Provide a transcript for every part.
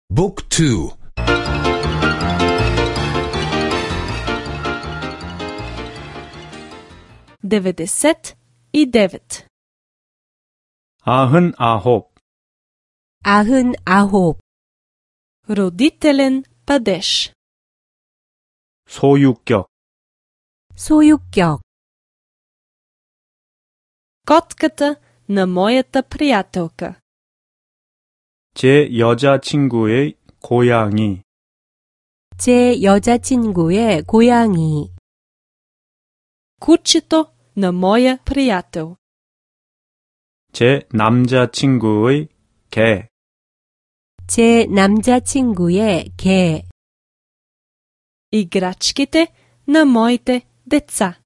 Book 2. 99. 99. 99. Родителен падеж. 소유격. 소유격. Котката на моята приятелка. 제 여자친구의 고양이. 제 여자친구의 고양이. Кучето на моя приятел. 제 남자친구의 개. 제 남자친구의 개. Играчките на моите деца.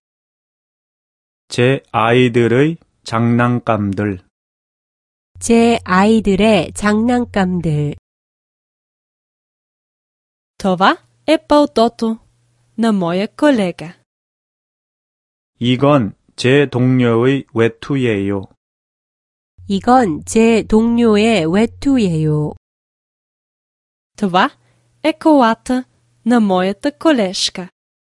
제 아이들의 장난감들. 제 아이들의 장난감들. Това е палтото на моя колега. 이건 제 동료의 외투예요. 이건 제 동료의 외투예요. Това е колата на моята колежка.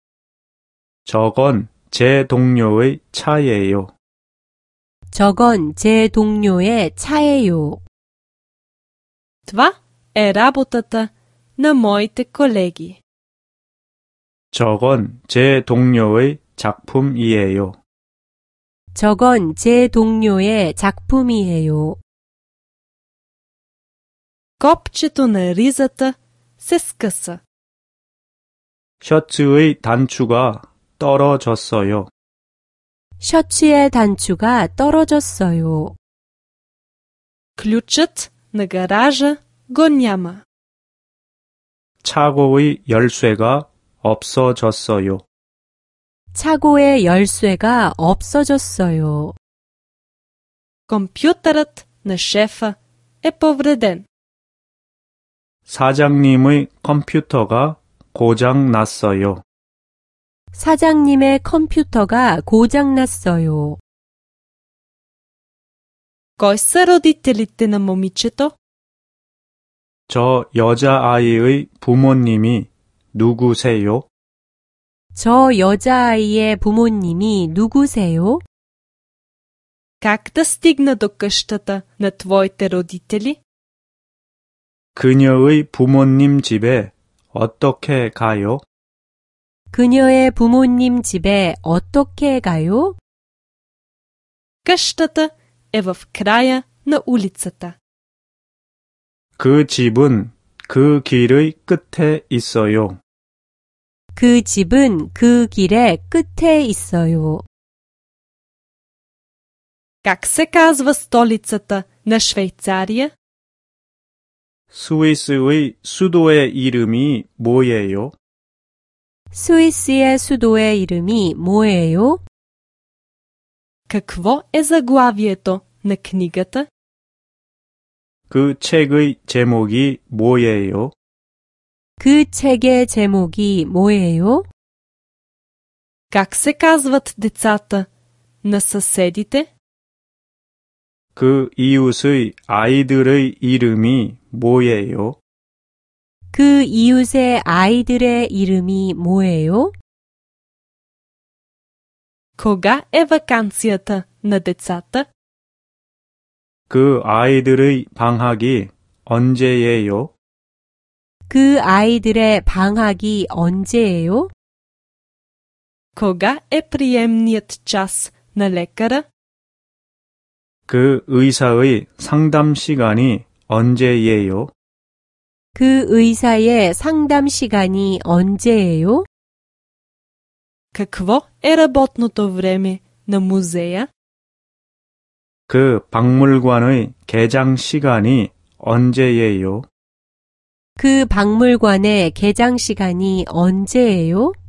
저건 제 동료의 차예요. 저건 제 동료의 차예요. Това е работата на моите колеги. 저건 제 동료의 작품이에요. 저건 제 동료의 작품이에요. Копчето на ризата се скъса. 셔츠의 단추가 떨어졌어요. 셔츠의 단추가 떨어졌어요. Ключът на гаража го няма. 차고의 열쇠가 없어졌어요. 차고의 열쇠가 없어졌어요. Компютърът на шефа е повреден. 사장님의 컴퓨터가 고장 났어요. 사장님의 컴퓨터가 고장났어요. Кой са родителите на момичето? 저 여자아이의 부모님이 누구세요? 저 여자아이의 부모님이 누구세요? Как да стигна до къщата на твоите родители? 그녀의 부모님 집에 어떻게 가요? 그녀의 부모님 집에 어떻게 가요? къщата е в края на улицата. 그 집은 그 길의 끝에 있어요. 그 집은 그 길의 끝에 있어요. Как се казва столицата на Швейцария? 스위스의 수도의 이름이 뭐예요? 스위스의 수도의 이름이 뭐예요? Какво е заглавието на книгата? 그 책의 제목이 뭐예요? 그 책의 제목이 뭐예요? Как се казват децата на съседите? 그 이웃의 아이들의 이름이 뭐예요? 그 이웃의 아이들의 이름이 뭐예요? Кога е вакансията на децата? 그 아이들의 방학이 언제예요? 그 아이들의 방학이 언제예요? Кога е приемният час на лекара? 그 의사의 상담 시간이 언제예요? 그 의사의 상담 시간이 언제예요? Какво е работното време на музея? 그 박물관의 개장 시간이 언제예요? 그 박물관의 개장 시간이 언제예요?